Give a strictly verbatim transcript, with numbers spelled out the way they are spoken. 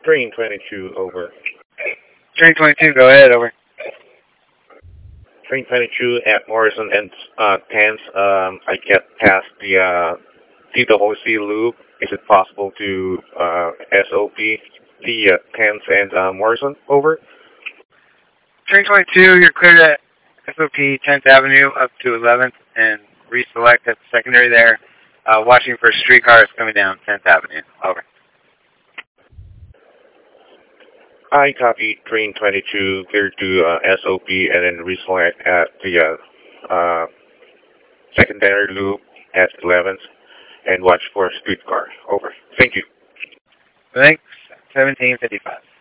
Train twenty-two, over. Train twenty-two, go ahead, over. Train twenty-two at Morrison and uh, Tens. Um, I get past the uh, T W C loop. Is it possible to uh, S O P the uh, Tens and uh, Morrison, over? Train twenty-two, you're cleared at S O P tenth Avenue up to eleventh and reselect at the secondary there. Uh, watching for streetcars coming down tenth Avenue, over. I copy train twenty-two, clear to uh, S O P and then reselect at the uh, uh, secondary loop at eleventh and watch for a streetcar. Over. Thank you. Thanks. seventeen fifty-five.